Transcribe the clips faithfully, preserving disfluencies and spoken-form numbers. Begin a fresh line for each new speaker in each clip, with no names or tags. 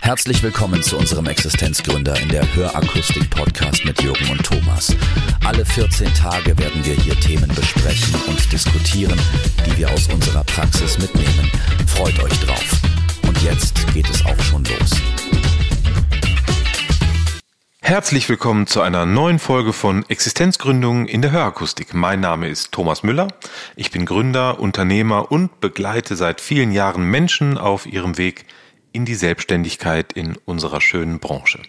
Herzlich willkommen zu unserem Existenzgründer in der Hörakustik-Podcast mit Jürgen und Thomas. Alle vierzehn Tage werden wir hier Themen besprechen und diskutieren, die wir aus unserer Praxis mitnehmen. Freut euch drauf. Und jetzt geht es auch schon los.
Herzlich willkommen zu einer neuen Folge von Existenzgründung in der Hörakustik. Mein Name ist Thomas Müller. Ich bin Gründer, Unternehmer und begleite seit vielen Jahren Menschen auf ihrem Weg in die Selbstständigkeit in unserer schönen Branche.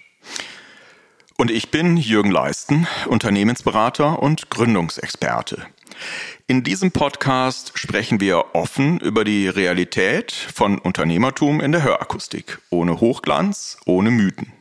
Und ich bin Jürgen Leisten, Unternehmensberater und Gründungsexperte. In diesem Podcast sprechen wir offen über die Realität von Unternehmertum in der Hörakustik, ohne Hochglanz, ohne Mythen.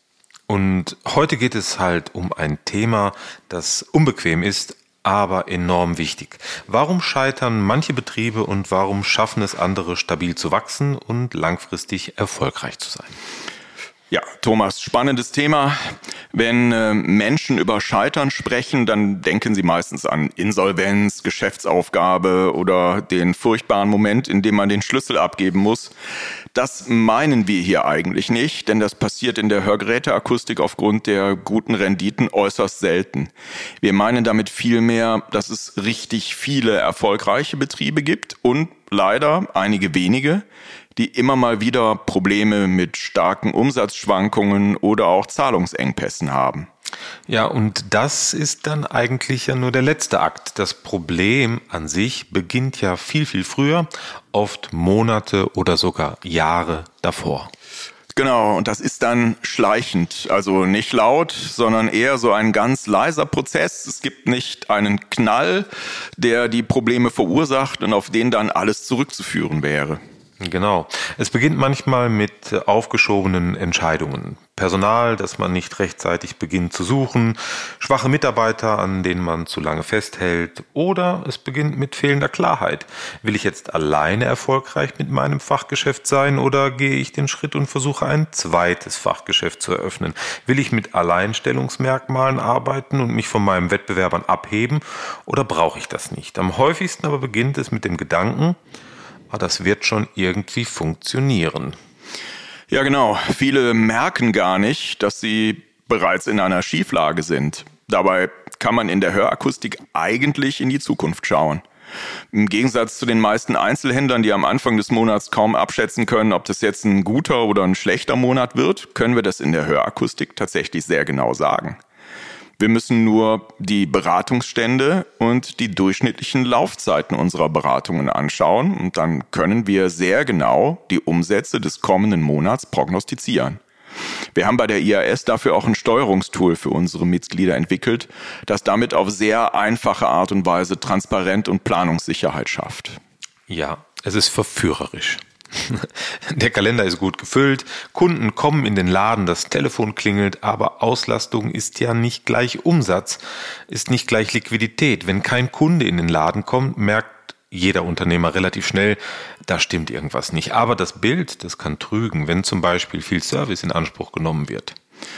Und heute geht es halt um ein Thema, das unbequem ist, aber enorm wichtig. Warum scheitern manche Betriebe und warum schaffen es andere, stabil zu wachsen und langfristig erfolgreich zu sein?
Ja, Thomas, spannendes Thema. Wenn äh, Menschen über Scheitern sprechen, dann denken sie meistens an Insolvenz, Geschäftsaufgabe oder den furchtbaren Moment, in dem man den Schlüssel abgeben muss. Das meinen wir hier eigentlich nicht, denn das passiert in der Hörgeräteakustik aufgrund der guten Renditen äußerst selten. Wir meinen damit vielmehr, dass es richtig viele erfolgreiche Betriebe gibt und leider einige wenige, die immer mal wieder Probleme mit starken Umsatzschwankungen oder auch Zahlungsengpässen haben.
Ja, und das ist dann eigentlich ja nur der letzte Akt. Das Problem an sich beginnt ja viel, viel früher, oft Monate oder sogar Jahre davor.
Genau, und das ist dann schleichend, also nicht laut, sondern eher so ein ganz leiser Prozess. Es gibt nicht einen Knall, der die Probleme verursacht und auf den dann alles zurückzuführen wäre.
Genau. Es beginnt manchmal mit aufgeschobenen Entscheidungen. Personal, das man nicht rechtzeitig beginnt zu suchen, schwache Mitarbeiter, an denen man zu lange festhält, oder es beginnt mit fehlender Klarheit. Will ich jetzt alleine erfolgreich mit meinem Fachgeschäft sein oder gehe ich den Schritt und versuche ein zweites Fachgeschäft zu eröffnen? Will ich mit Alleinstellungsmerkmalen arbeiten und mich von meinen Wettbewerbern abheben oder brauche ich das nicht? Am häufigsten aber beginnt es mit dem Gedanken, das wird schon irgendwie funktionieren.
Ja, genau. Viele merken gar nicht, dass sie bereits in einer Schieflage sind. Dabei kann man in der Hörakustik eigentlich in die Zukunft schauen. Im Gegensatz zu den meisten Einzelhändlern, die am Anfang des Monats kaum abschätzen können, ob das jetzt ein guter oder ein schlechter Monat wird, können wir das in der Hörakustik tatsächlich sehr genau sagen. Wir müssen nur die Beratungsstände und die durchschnittlichen Laufzeiten unserer Beratungen anschauen und dann können wir sehr genau die Umsätze des kommenden Monats prognostizieren. Wir haben bei der I A S dafür auch ein Steuerungstool für unsere Mitglieder entwickelt, das damit auf sehr einfache Art und Weise Transparenz und Planungssicherheit schafft.
Ja, es ist verführerisch. Der Kalender ist gut gefüllt, Kunden kommen in den Laden, das Telefon klingelt, aber Auslastung ist ja nicht gleich Umsatz, ist nicht gleich Liquidität. Wenn kein Kunde in den Laden kommt, merkt jeder Unternehmer relativ schnell, da stimmt irgendwas nicht. Aber das Bild, das kann trügen, wenn zum Beispiel viel Service in Anspruch genommen wird.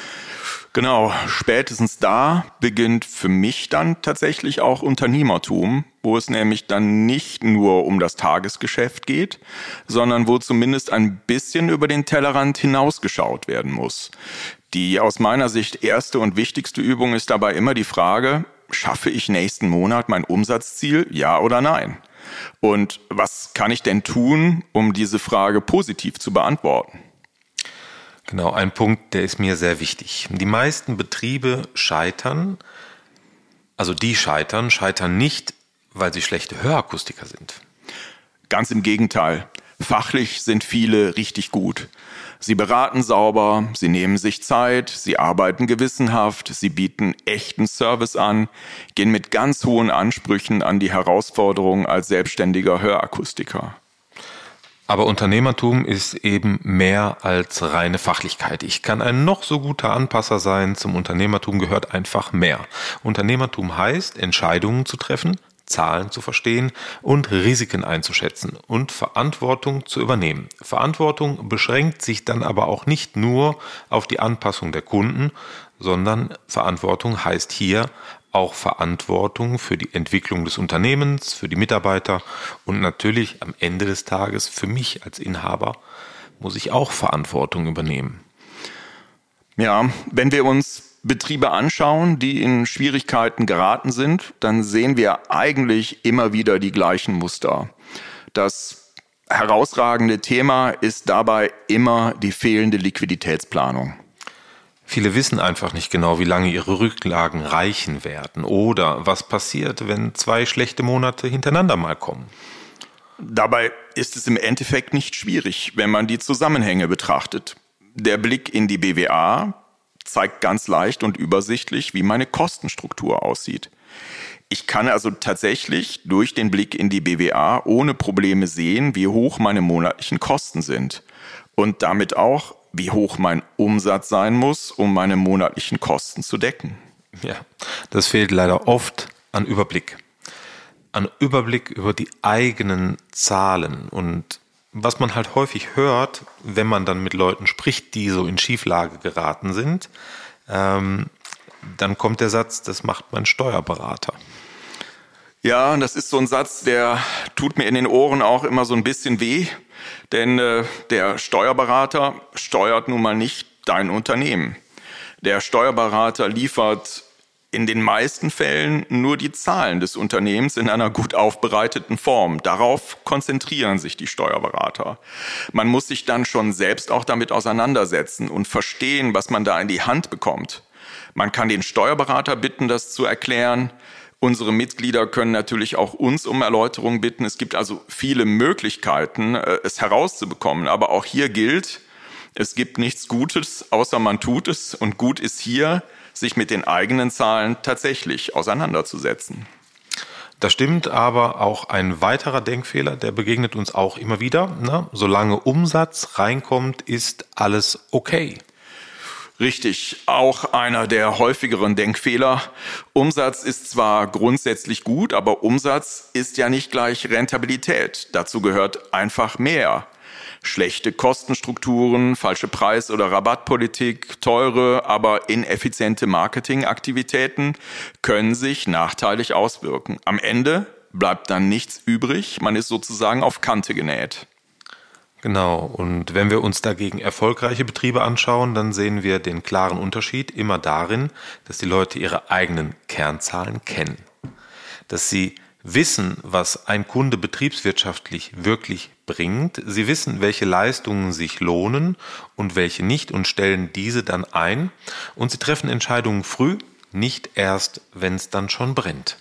Genau, spätestens da beginnt für mich dann tatsächlich auch Unternehmertum, wo es nämlich dann nicht nur um das Tagesgeschäft geht, sondern wo zumindest ein bisschen über den Tellerrand hinausgeschaut werden muss. Die aus meiner Sicht erste und wichtigste Übung ist dabei immer die Frage, schaffe ich nächsten Monat mein Umsatzziel, ja oder nein? Und was kann ich denn tun, um diese Frage positiv zu beantworten?
Genau, ein Punkt, der ist mir sehr wichtig. Die meisten Betriebe scheitern, also die scheitern, scheitern nicht, weil sie schlechte Hörakustiker sind.
Ganz im Gegenteil. Fachlich sind viele richtig gut. Sie beraten sauber, sie nehmen sich Zeit, sie arbeiten gewissenhaft, sie bieten echten Service an, gehen mit ganz hohen Ansprüchen an die Herausforderungen als selbstständiger Hörakustiker.
Aber Unternehmertum ist eben mehr als reine Fachlichkeit. Ich kann ein noch so guter Anpasser sein. Zum Unternehmertum gehört einfach mehr. Unternehmertum heißt, Entscheidungen zu treffen, Zahlen zu verstehen und Risiken einzuschätzen und Verantwortung zu übernehmen. Verantwortung beschränkt sich dann aber auch nicht nur auf die Anpassung der Kunden, sondern Verantwortung heißt hier auch Verantwortung für die Entwicklung des Unternehmens, für die Mitarbeiter und natürlich am Ende des Tages für mich als Inhaber, muss ich auch Verantwortung übernehmen.
Ja, wenn wir uns Betriebe anschauen, die in Schwierigkeiten geraten sind, dann sehen wir eigentlich immer wieder die gleichen Muster. Das herausragende Thema ist dabei immer die fehlende Liquiditätsplanung.
Viele wissen einfach nicht genau, wie lange ihre Rücklagen reichen werden oder was passiert, wenn zwei schlechte Monate hintereinander mal kommen.
Dabei ist es im Endeffekt nicht schwierig, wenn man die Zusammenhänge betrachtet. Der Blick in die B W A zeigt ganz leicht und übersichtlich, wie meine Kostenstruktur aussieht. Ich kann also tatsächlich durch den Blick in die B W A ohne Probleme sehen, wie hoch meine monatlichen Kosten sind und damit auch, wie hoch mein Umsatz sein muss, um meine monatlichen Kosten zu decken.
Ja, das fehlt leider oft an Überblick. An Überblick über die eigenen Zahlen. Und was man halt häufig hört, wenn man dann mit Leuten spricht, die so in Schieflage geraten sind, ähm, dann kommt der Satz, das macht mein Steuerberater.
Ja, und das ist so ein Satz, der tut mir in den Ohren auch immer so ein bisschen weh, denn äh, der Steuerberater steuert nun mal nicht dein Unternehmen. Der Steuerberater liefert in den meisten Fällen nur die Zahlen des Unternehmens in einer gut aufbereiteten Form. Darauf konzentrieren sich die Steuerberater. Man muss sich dann schon selbst auch damit auseinandersetzen und verstehen, was man da in die Hand bekommt. Man kann den Steuerberater bitten, das zu erklären. Unsere Mitglieder können natürlich auch uns um Erläuterung bitten. Es gibt also viele Möglichkeiten, es herauszubekommen. Aber auch hier gilt, es gibt nichts Gutes, außer man tut es. Und gut ist hier, sich mit den eigenen Zahlen tatsächlich auseinanderzusetzen.
Das stimmt, aber auch ein weiterer Denkfehler, der begegnet uns auch immer wieder. Ne? Solange Umsatz reinkommt, ist alles okay.
Richtig, auch einer der häufigeren Denkfehler. Umsatz ist zwar grundsätzlich gut, aber Umsatz ist ja nicht gleich Rentabilität. Dazu gehört einfach mehr. Schlechte Kostenstrukturen, falsche Preis- oder Rabattpolitik, teure, aber ineffiziente Marketingaktivitäten können sich nachteilig auswirken. Am Ende bleibt dann nichts übrig, man ist sozusagen auf Kante genäht.
Genau, und wenn wir uns dagegen erfolgreiche Betriebe anschauen, dann sehen wir den klaren Unterschied immer darin, dass die Leute ihre eigenen Kernzahlen kennen. Dass sie wissen, was ein Kunde betriebswirtschaftlich wirklich bringt. Sie wissen, welche Leistungen sich lohnen und welche nicht und stellen diese dann ein. Und sie treffen Entscheidungen früh, nicht erst, wenn es dann schon brennt.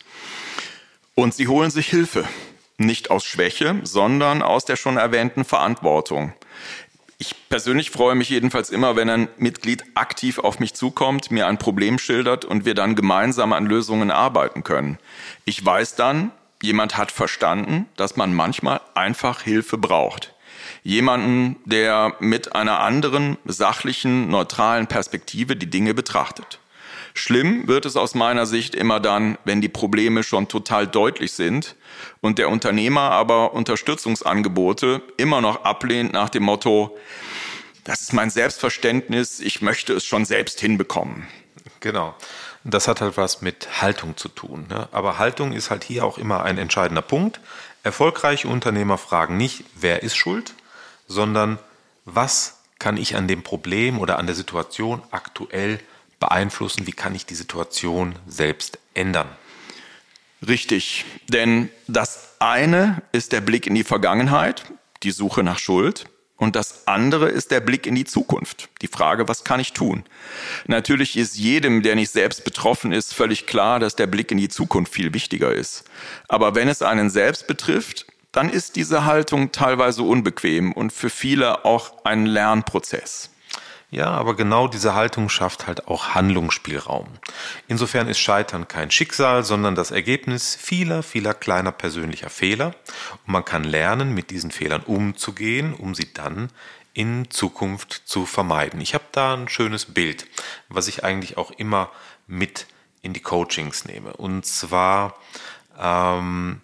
Und sie holen sich Hilfe. Nicht aus Schwäche, sondern aus der schon erwähnten Verantwortung. Ich persönlich freue mich jedenfalls immer, wenn ein Mitglied aktiv auf mich zukommt, mir ein Problem schildert und wir dann gemeinsam an Lösungen arbeiten können. Ich weiß dann, jemand hat verstanden, dass man manchmal einfach Hilfe braucht. Jemanden, der mit einer anderen, sachlichen, neutralen Perspektive die Dinge betrachtet. Schlimm wird es aus meiner Sicht immer dann, wenn die Probleme schon total deutlich sind und der Unternehmer aber Unterstützungsangebote immer noch ablehnt nach dem Motto, das ist mein Selbstverständnis, ich möchte es schon selbst hinbekommen.
Genau. Das hat halt was mit Haltung zu tun. Ne? Aber Haltung ist halt hier auch immer ein entscheidender Punkt. Erfolgreiche Unternehmer fragen nicht, wer ist schuld, sondern was kann ich an dem Problem oder an der Situation aktuell beeinflussen, wie kann ich die Situation selbst ändern.
Richtig, denn das eine ist der Blick in die Vergangenheit, die Suche nach Schuld, und das andere ist der Blick in die Zukunft, die Frage, was kann ich tun? Natürlich ist jedem, der nicht selbst betroffen ist, völlig klar, dass der Blick in die Zukunft viel wichtiger ist. Aber wenn es einen selbst betrifft, dann ist diese Haltung teilweise unbequem und für viele auch ein Lernprozess.
Ja, aber genau diese Haltung schafft halt auch Handlungsspielraum. Insofern ist Scheitern kein Schicksal, sondern das Ergebnis vieler, vieler kleiner persönlicher Fehler. Und man kann lernen, mit diesen Fehlern umzugehen, um sie dann in Zukunft zu vermeiden. Ich habe da ein schönes Bild, was ich eigentlich auch immer mit in die Coachings nehme. Und zwar, ähm,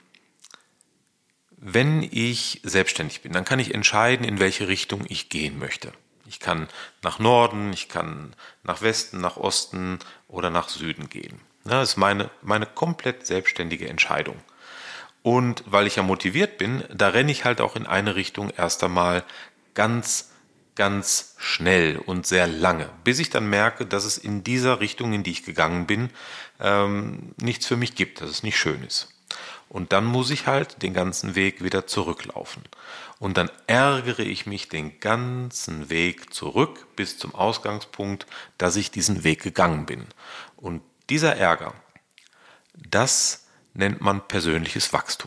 wenn ich selbstständig bin, dann kann ich entscheiden, in welche Richtung ich gehen möchte. Ich kann nach Norden, ich kann nach Westen, nach Osten oder nach Süden gehen. Das ist meine, meine komplett selbstständige Entscheidung. Und weil ich ja motiviert bin, da renne ich halt auch in eine Richtung erst einmal ganz ganz schnell und sehr lange, bis ich dann merke, dass es in dieser Richtung, in die ich gegangen bin, ähm, nichts für mich gibt, dass es nicht schön ist. Und dann muss ich halt den ganzen Weg wieder zurücklaufen. Und dann ärgere ich mich den ganzen Weg zurück bis zum Ausgangspunkt, dass ich diesen Weg gegangen bin. Und dieser Ärger, das nennt man persönliches Wachstum.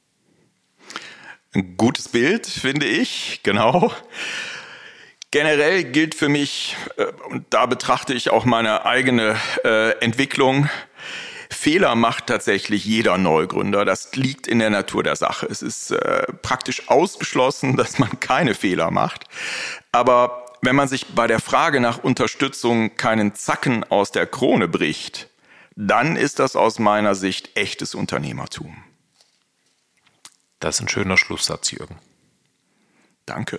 Ein gutes Bild, finde ich, genau. Generell gilt für mich, und da betrachte ich auch meine eigene äh, Entwicklung, Fehler macht tatsächlich jeder Neugründer. Das liegt in der Natur der Sache. Es ist äh, praktisch ausgeschlossen, dass man keine Fehler macht. Aber wenn man sich bei der Frage nach Unterstützung keinen Zacken aus der Krone bricht, dann ist das aus meiner Sicht echtes Unternehmertum.
Das ist ein schöner Schlusssatz, Jürgen.
Danke.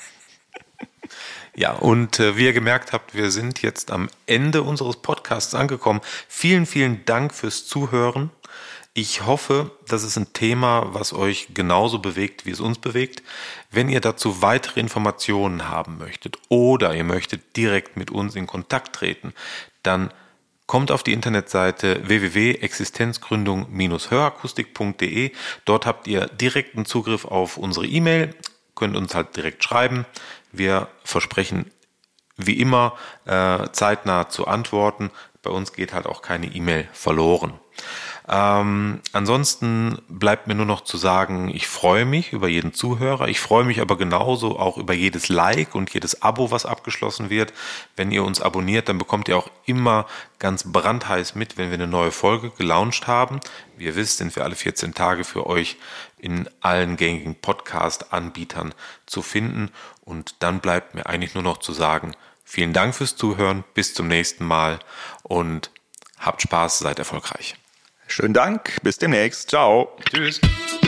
Ja, und äh, wie ihr gemerkt habt, wir sind jetzt am Ende unseres Podcasts angekommen. Vielen, vielen Dank fürs Zuhören. Ich hoffe, das ist ein Thema, was euch genauso bewegt, wie es uns bewegt. Wenn ihr dazu weitere Informationen haben möchtet oder ihr möchtet direkt mit uns in Kontakt treten, dann kommt auf die Internetseite w w w punkt existenzgründung Bindestrich hörakustik punkt d e. Dort habt ihr direkten Zugriff auf unsere E-Mail, könnt uns halt direkt schreiben. Wir versprechen wie immer äh, zeitnah zu antworten. Bei uns geht halt auch keine E-Mail verloren. Ähm, ansonsten bleibt mir nur noch zu sagen, ich freue mich über jeden Zuhörer. Ich freue mich aber genauso auch über jedes Like und jedes Abo, was abgeschlossen wird. Wenn ihr uns abonniert, dann bekommt ihr auch immer ganz brandheiß mit, wenn wir eine neue Folge gelauncht haben. Wie ihr wisst, sind wir alle vierzehn Tage für euch in allen gängigen Podcast-Anbietern zu finden. Und dann bleibt mir eigentlich nur noch zu sagen, vielen Dank fürs Zuhören, bis zum nächsten Mal und habt Spaß, seid erfolgreich.
Schönen Dank, bis demnächst. Ciao.
Tschüss.